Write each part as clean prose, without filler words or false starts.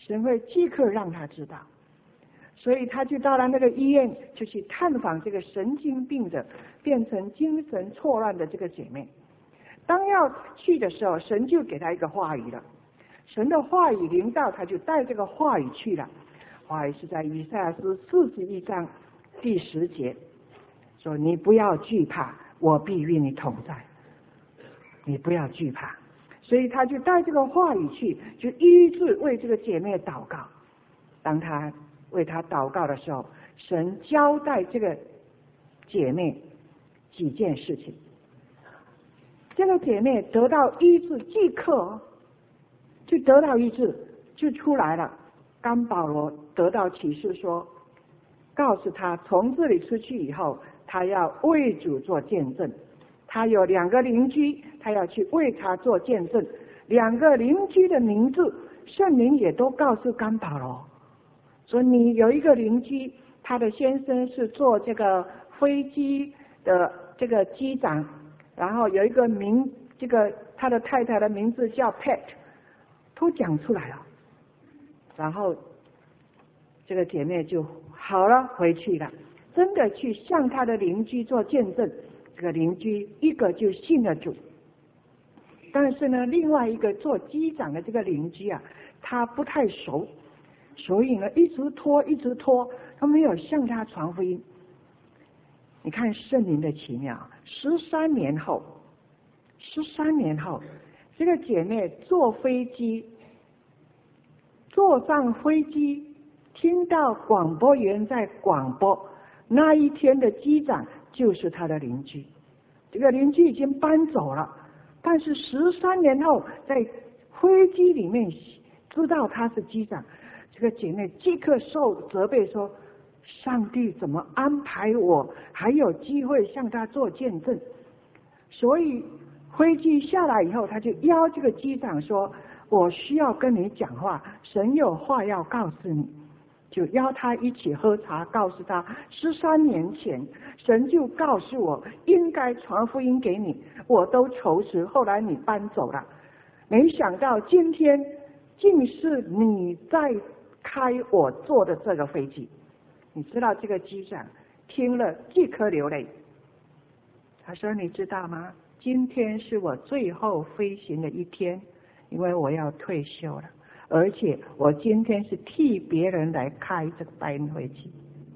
神会即刻让他知道。所以他就到了那个医院，就去探访这个神经病的变成精神错乱的这个姐妹。当要去的时候，神就给他一个话语了，神的话语临到，他就带这个话语去了。话语是在以赛亚书41章第10节，说你不要惧怕，我必与你同在。你不要惧怕。所以他就带这个话语去，就医治为这个姐妹祷告。当他为她祷告的时候，神交代这个姐妹几件事情。这个姐妹得到医治，即刻就得到医治，就出来了。刚保罗得到启示说，告诉他从这里出去以后，他要为主做见证。他有2个邻居，他要去为他做见证。2个邻居的名字，圣灵也都告诉刚保罗，说你有一个邻居，他的先生是做这个飞机的这个机长，然后有一个这个他的太太的名字叫 Pat， 都讲出来了。然后这个姐妹就好了，回去了，真的去向他的邻居做见证。这个邻居一个就信了主，但是呢，另外一个做机长的这个邻居啊，他不太熟，所以呢一直拖，他没有向他传福音。你看圣灵的奇妙，13年后，这个姐妹坐上飞机，听到广播员在广播，那一天的机长就是他的邻居。这个邻居已经搬走了，但是13年后在飞机里面知道他是机长。这个姐妹即刻受责备说，上帝怎么安排我还有机会向他做见证。所以飞机下来以后，他就邀这个机长说，我需要跟你讲话，神有话要告诉你。就邀他一起喝茶，告诉他13年前神就告诉我应该传福音给你，我都筹持，后来你搬走了，没想到今天竟是你在开我坐的这个飞机。你知道这个机长听了即刻流泪，他说你知道吗，今天是我最后飞行的一天，因为我要退休了，而且我今天是替别人来开这个班飞机。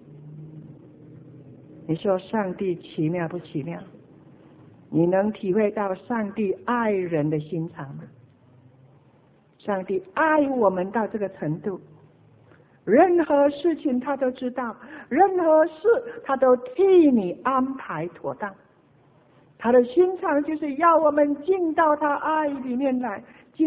你说上帝奇妙不奇妙？你能体会到上帝爱人的心肠吗？上帝爱我们到这个程度，任何事情他都知道，任何事他都替你安排妥当。他的心肠就是要我们进到他爱里面来，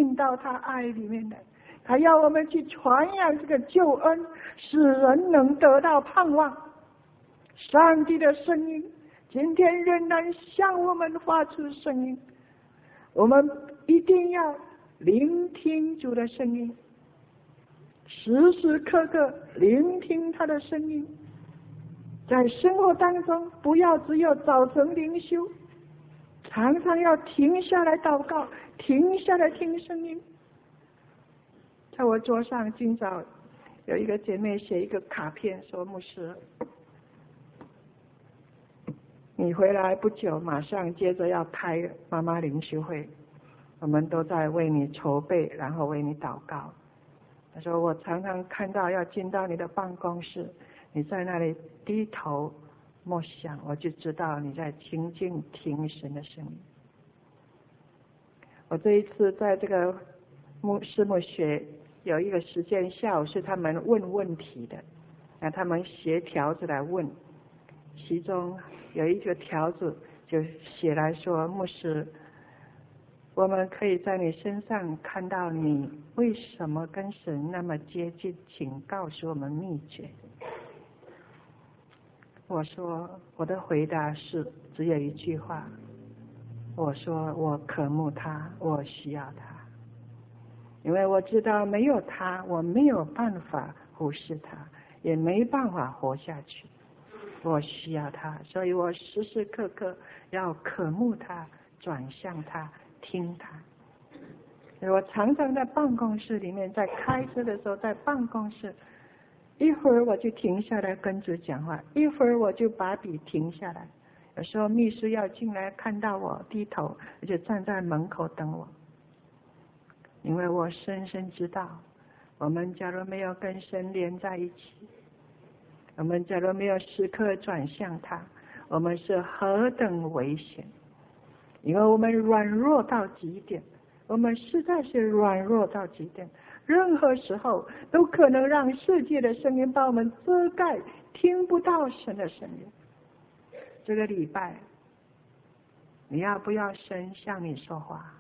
他要我们去传扬这个救恩，使人能得到盼望。上帝的声音今天仍然向我们发出声音，我们一定要聆听主的声音，时时刻刻聆听他的声音。在生活当中不要只有早晨灵修，常常要停下来祷告，停下来听声音。在我桌上今早有一个姐妹写一个卡片说，牧师你回来不久马上接着要开妈妈灵修会，我们都在为你筹备，然后为你祷告。他说我常常看到要进到你的办公室，你在那里低头默想，我就知道你在静静听神的声音。我这一次在这个师母学有一个时间下午是他们问问题的，那他们写条子来问，其中有一个条子就写来说，牧师，我们可以在你身上看到你为什么跟神那么接近，请告诉我们秘诀。我说我的回答是只有一句话，我说我渴慕他，我需要他，因为我知道没有他我没有办法忽视他，也没办法活下去，我需要他，所以我时时刻刻要渴慕他，转向他，听他。 我常常在办公室里面，在开车的时候，在办公室，一会儿我就停下来跟主讲话，一会儿我就把笔停下来。有时候秘书要进来，看到我低头，我就站在门口等我。因为我深深知道，我们假如没有跟神连在一起，我们假如没有时刻转向他，我们是何等危险。因为我们软弱到极点，我们实在是软弱到极点，任何时候都可能让世界的声音把我们遮盖，听不到神的声音。这个礼拜你要不要神向你说话？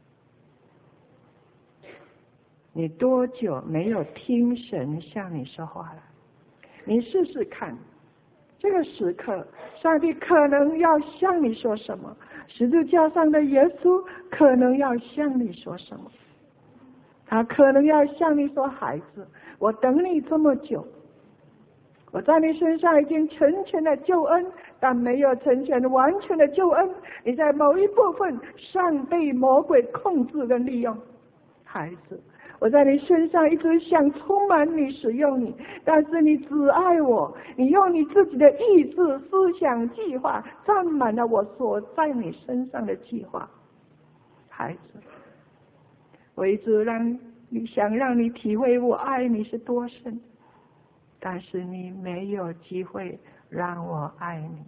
你多久没有听神向你说话了？你试试看，这个时刻上帝可能要向你说什么，十字架上的耶稣可能要向你说什么。他可能要向你说，孩子，我等你这么久，我在你身上已经成全了救恩，但没有成全完全的救恩，你在某一部分尚被魔鬼控制跟利用。孩子，我在你身上一直想充满你，使用你，但是你只爱我，你用你自己的意志、思想、计划占满了我所在你身上的计划。孩子，我一直想让你体会我爱你是多深，但是你没有机会让我爱你。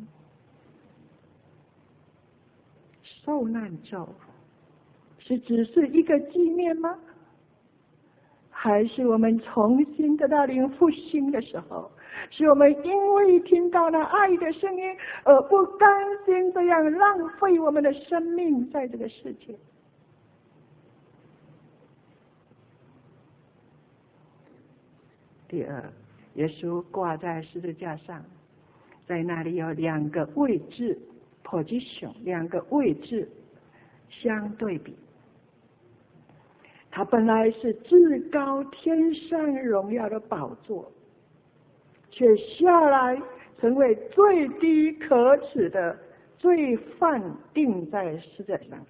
受难咒只是一个纪念吗？还是我们重新得到灵复兴的时候，是我们因为听到了爱的声音而不甘心这样浪费我们的生命在这个世界。第二，耶稣挂在十字架上，在那里有两个位置 position， 两个位置相对比。他本来是至高天上荣耀的宝座，却下来成为最低可耻的罪犯，钉在十字架上。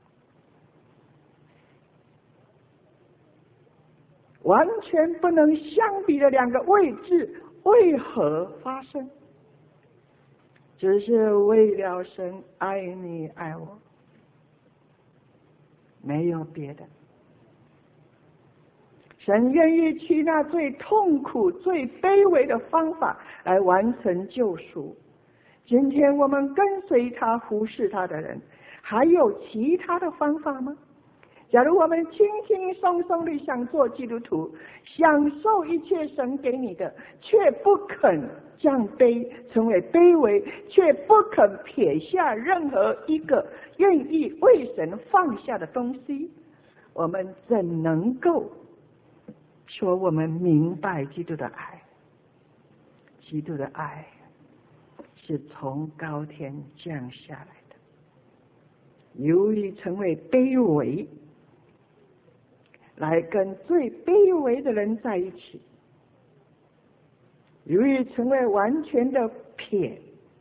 完全不能相比的两个位置为何发生？只是为了神爱你爱我，没有别的。神愿意去那最痛苦、最卑微的方法来完成救赎。今天我们跟随他、服侍他的人，还有其他的方法吗？假如我们轻轻松松地想做基督徒，享受一切神给你的，却不肯降卑成为卑微，却不肯撇下任何一个愿意为神放下的东西，我们怎能够说我们明白基督的爱？基督的爱是从高天降下来的，由于成为卑微，来跟最卑微的人在一起，由于成为完全的撇，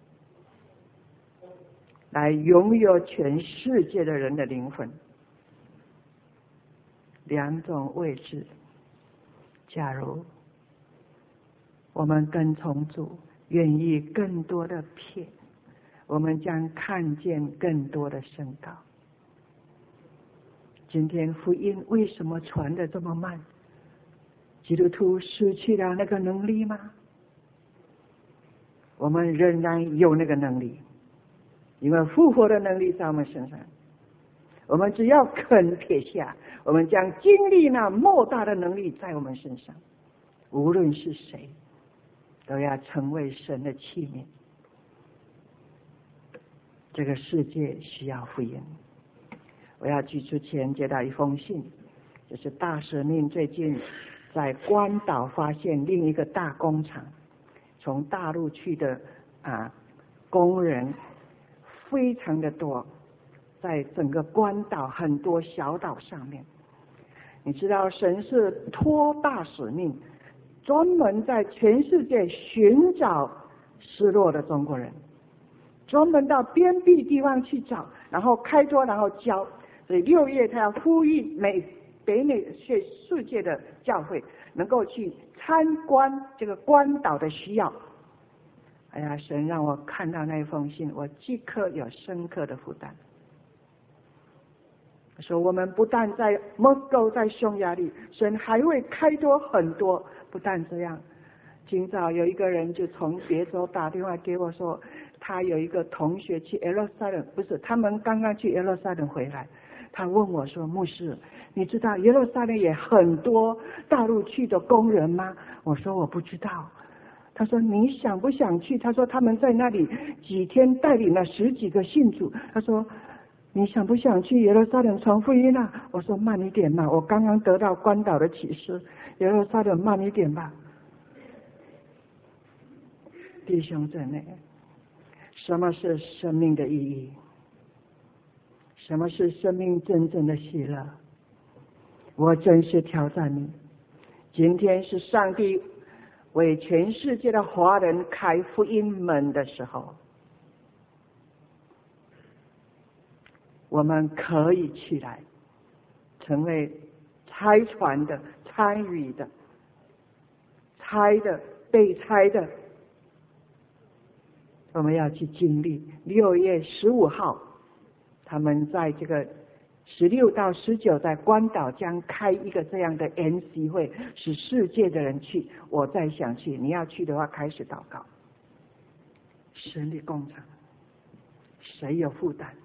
来拥有全世界的人的灵魂。两种位置，假如我们跟从主，愿意更多的撇，我们将看见更多的升高。今天福音为什么传得这么慢？基督徒失去了那个能力吗？我们仍然有那个能力，因为复活的能力在我们身上。我们只要肯撇下，我们将经历那莫大的能力在我们身上。无论是谁，都要成为神的器皿。这个世界需要福音。我要举出前接到一封信，就是大使命最近在关岛发现另一个大工厂，从大陆去的工人非常的多，在整个关岛很多小岛上面。你知道神是托大使命，专门在全世界寻找失落的中国人，专门到边僻地方去找，然后开拓，然后教。 所以6月他要呼吁北美世界的教会能够去参观这个关岛的需要。哎呀，神让我看到那一封信，我即刻有深刻的负担。说我们不但在Moscow在匈牙利，神还会开拓很多。不但这样，今早有一个人就从别州打电话给我说，他有一个同学去耶路撒冷，不是，他们刚刚去耶路撒冷回来，他问我说，牧师，你知道耶路撒冷也很多大陆去的工人吗？我说我不知道。他说你想不想去？他说他们在那里几天带领了10几个信主。他说你想不想去耶路撒冷传福音啊？我说慢一点嘛，我刚刚得到关岛的启示，耶路撒冷慢一点吧。弟兄姊妹，什么是生命的意义？什么是生命真正的喜乐？我真是挑战你。今天是上帝为全世界的华人开福音门的时候，我们可以起来成为拆传的、参与的、拆的、被拆的。我们要去经历6月15号，他们在这个16到19在关岛将开一个这样的研习会，使世界的人去。我再想去，你要去的话，开始祷告。神的工程，谁有负担？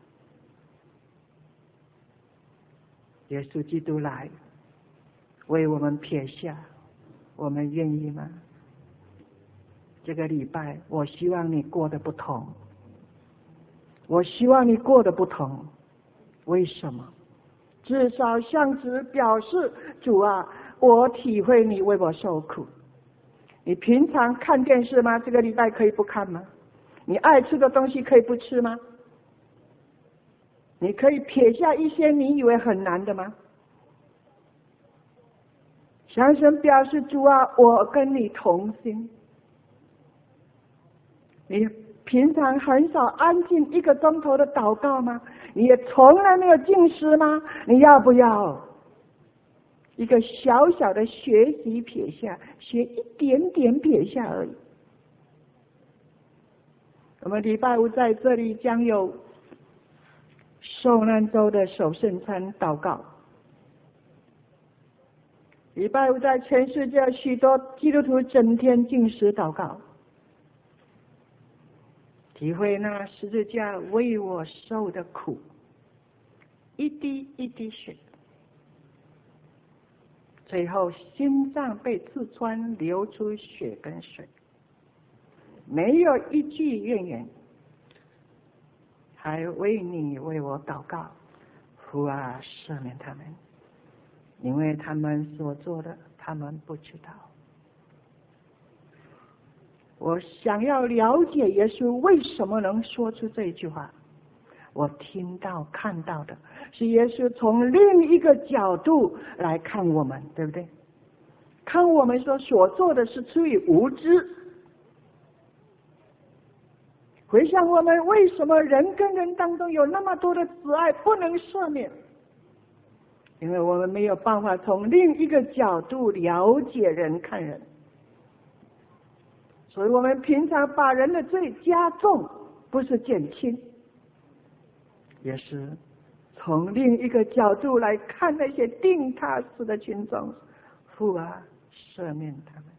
耶稣基督来为我们撇下，我们愿意吗？这个礼拜我希望你过得不同，我希望你过得不同。为什么？至少向主表示，主啊，我体会你为我受苦。你平常看电视吗？这个礼拜可以不看吗？你爱吃的东西可以不吃吗？你可以撇下一些你以为很难的吗？向神表示，主啊，我跟你同心。你平常很少安静1个钟头的祷告吗？你也从来没有禁食吗？你要不要一个小小的学习撇下，学一点点撇下而已。我们礼拜5在这里将有受难周的守圣餐祷告。礼拜5在全世界许多基督徒整天禁食祷告，体会那十字架为我受的苦，一滴一滴血，最后心脏被刺穿，流出血跟水，没有一句怨言，还为你为我祷告，父啊，赦免他们，因为他们所做的他们不知道。我想要了解耶稣为什么能说出这一句话。我听到看到的是耶稣从另一个角度来看我们，对不对？看我们所做的是出于无知。回想我们为什么人跟人当中有那么多的慈爱不能赦免，因为我们没有办法从另一个角度了解人看人，所以我们平常把人的罪加重，不是减轻，也是从另一个角度来看那些定他死的群众，父啊，赦免他们，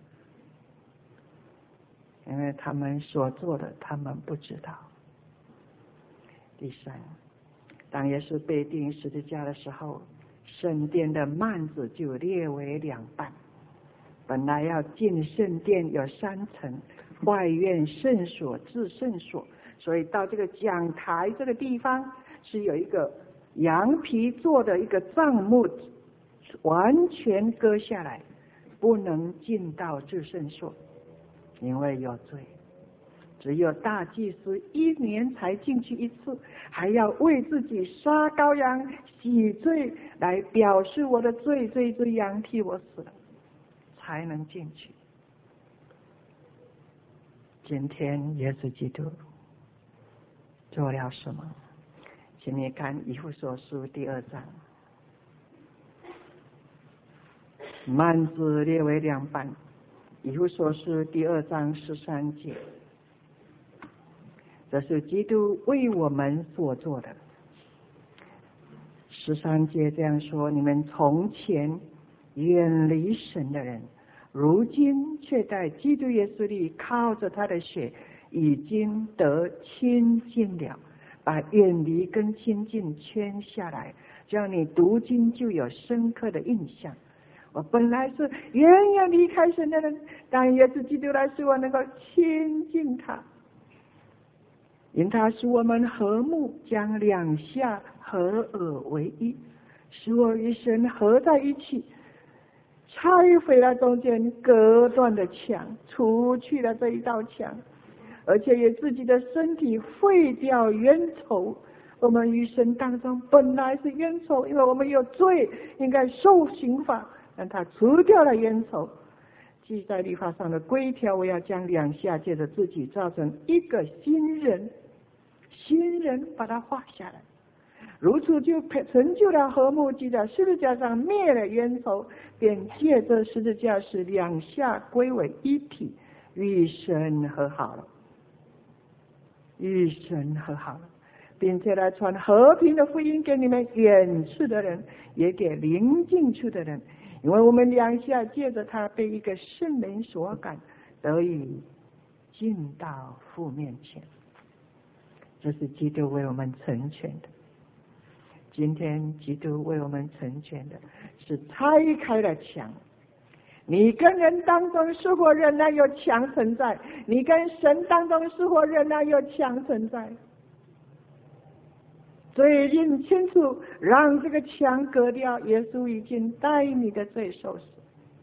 因为他们所做的他们不知道。第3，当耶稣被钉十字架的时候，圣殿的幔子就裂为2半。本来要进圣殿有3层，外院、圣所、至圣所，所以到这个讲台这个地方是有一个羊皮做的一个帐幕，完全割下来，不能进到至圣所，因为有罪。只有大祭司1年才进去1次，还要为自己杀羔羊洗罪，来表示我的罪，这只羊替我死了，才能进去。今天耶稣基督做了什么？ 请你看以弗所书第2章，幔子列为两半，以弗所书第2章13节，这是基督为我们所做的。13节这样说：你们从前远离神的人，如今却在基督耶稣里靠着他的血已经得亲近了，把远离跟亲近圈下来，这样你读经就有深刻的印象。我本来是远远离开神的人，但耶稣基督来使我能够亲近他，因他使我们和睦，将两下合而为一，使我与神合在一起，拆毁了中间隔断的墙，除去了这一道墙，而且也自己的身体废掉冤仇。我们与神当中本来是冤仇，因为我们有罪，应该受刑罚，但他除掉了冤仇。记在律法上的规条，我要将两下借着自己造成一个新人，新人把它画下来，如此就成就了和睦。记在十字架上灭了冤仇，便借着十字架使两下归为一体，与神和好了，与神和好了，并且来传和平的福音给你们远处的人，也给临近处的人。因为我们两下借着他被一个圣灵所感，得以进到父面前。这是基督为我们成全的。今天基督为我们成全的是拆开了墙。你跟人当中是否仍然有墙存在？你跟神当中是否仍然有墙存在？罪认清楚，让这个墙割掉。耶稣已经代你的罪受死。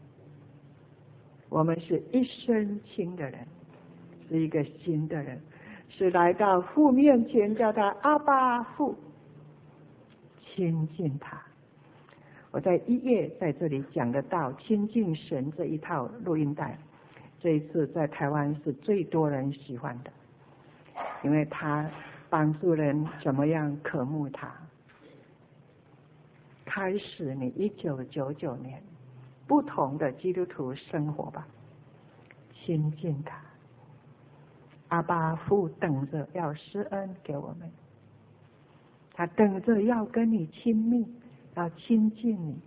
我们是一身轻的人，是一个新的人，是来到父面前叫他阿爸父，亲近他。我在1月在这里讲得到亲近神这一套录音带，这一次在台湾是最多人喜欢的，因为他帮助人怎么样渴慕他。开始你1999年不同的基督徒生活吧，亲近他。阿爸父等着要施恩给我们，他等着要跟你亲密，要亲近你。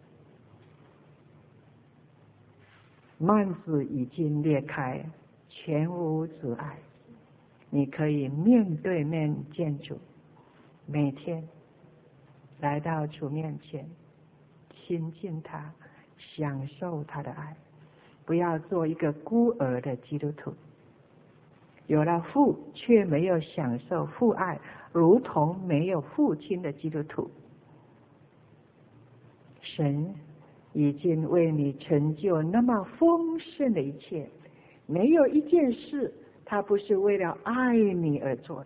幔子已经裂开，全无阻碍，你可以面对面见主，每天来到主面前，亲近他，享受他的爱。不要做一个孤儿的基督徒，有了父却没有享受父爱，如同没有父亲的基督徒。神已经为你成就那么丰盛的一切，没有一件事他不是为了爱你而做的。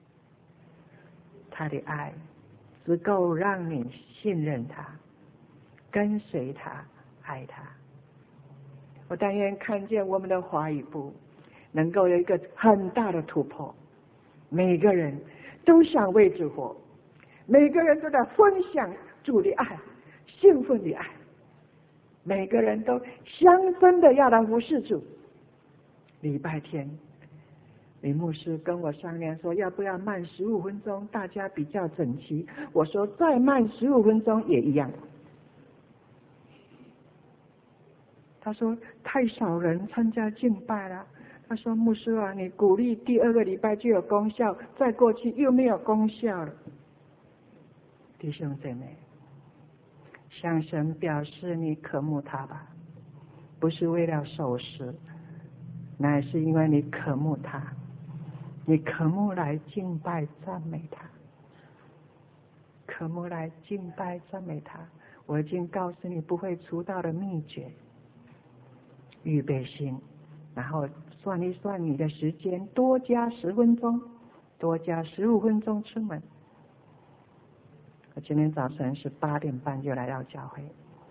他的爱只够让你信任他，跟随他，爱他。我但愿看见我们的华语部能够有一个很大的突破，每个人都想为主活，每个人都在分享主的爱，兴奋的爱，每个人都相分的要来服侍主。礼拜天李牧师跟我商量说，要不要慢15分钟，大家比较整齐。我说再慢15分钟也一样。他说太少人参加敬拜了。他说牧师啊，你鼓励第2个礼拜就有功效，再过去又没有功效了。弟兄姐妹，向神表示你渴慕他吧，不是为了守时，乃是因为你渴慕他，你渴慕来敬拜赞美他，渴慕来敬拜赞美他。我已经告诉你不会出道的秘诀，预备心，然后算一算你的时间，多加10分钟，多加15分钟出门。我今天早晨是8点半就来到教会，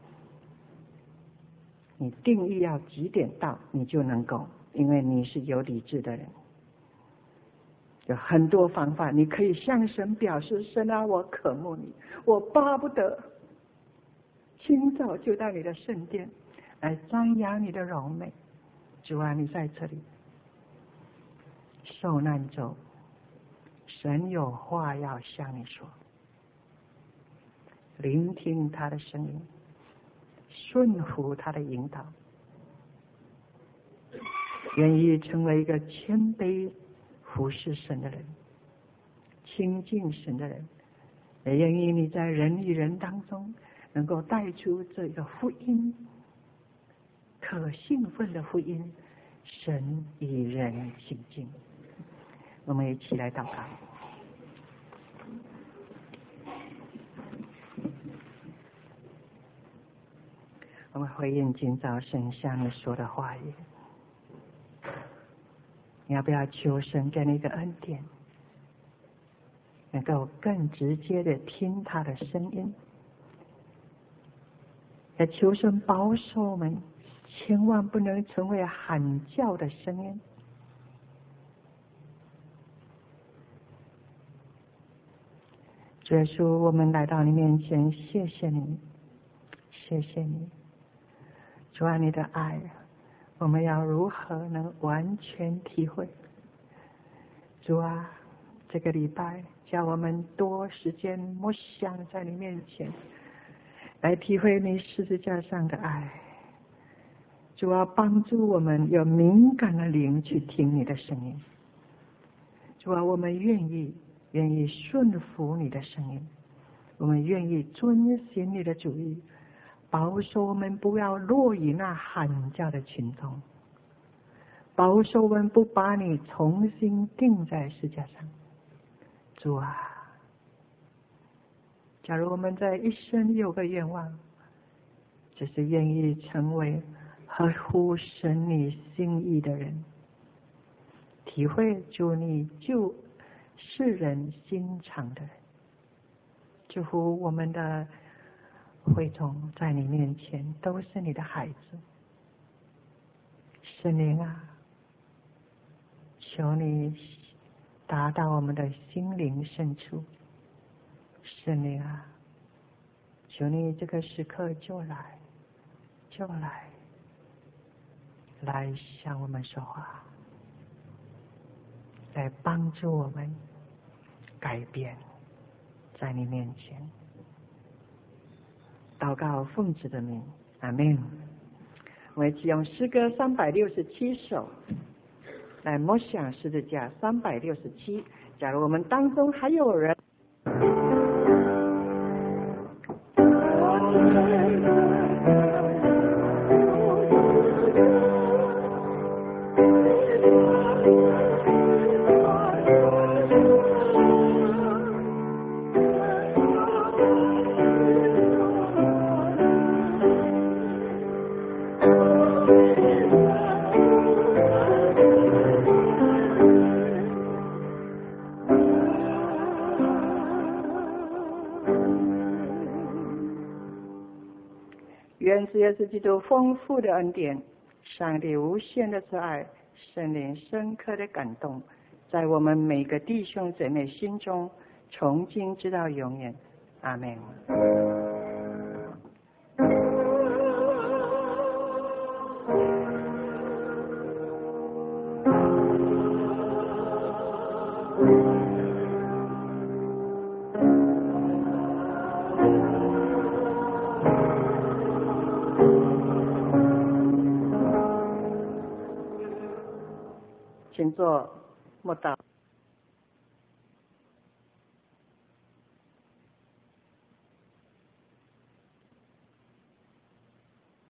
你定义要几点到你就能够，因为你是有理智的人。 有很多方法，你可以向神表示：神啊，我渴慕你，我巴不得清早就到你的圣殿来瞻仰你的荣美。主啊，你在这里，受难中，神有话要向你说，聆听他的声音，顺服他的引导，愿意成为一个谦卑服侍神的人，亲近神的人，也愿意你在人与人当中能够带出这个福音，可兴奋的福音，神与人亲近。我们一起来祷告。我们回应今早神向你说的话语，你要不要求神给你一个恩典，能够更直接的听他的声音？也求神保守我们，千万不能成为喊叫的声音。主耶稣，我们来到你面前，谢谢你，谢谢你。主啊，你的爱，我们要如何能完全体会？主啊，这个礼拜叫我们多时间默想在你面前，来体会你十字架上的爱。主啊，帮助我们有敏感的灵去听你的声音。主啊，我们愿意顺服你的声音，我们愿意遵行你的旨意，保守我们不要落于那喊叫的群众，保守我们不把你重新钉在十字架上。主啊，假如我们在一生有个愿望，就是愿意成为合乎神你心意的人，体会主你救世人心肠的人。祝福我们的会众在你面前都是你的孩子。圣灵啊，求你达到我们的心灵深处。圣灵啊，求你这个时刻就来向我们说话，来帮助我们改变，在你面前祷告奉主的名，阿们。我们一起用诗歌367首来默想十字架。367，假如我们当中还有人愿主耶稣基督丰富的恩典，上帝无限的慈爱，圣灵深刻的感动，在我们每个弟兄姊妹心中，从今直到永远。阿们。请坐，默祷。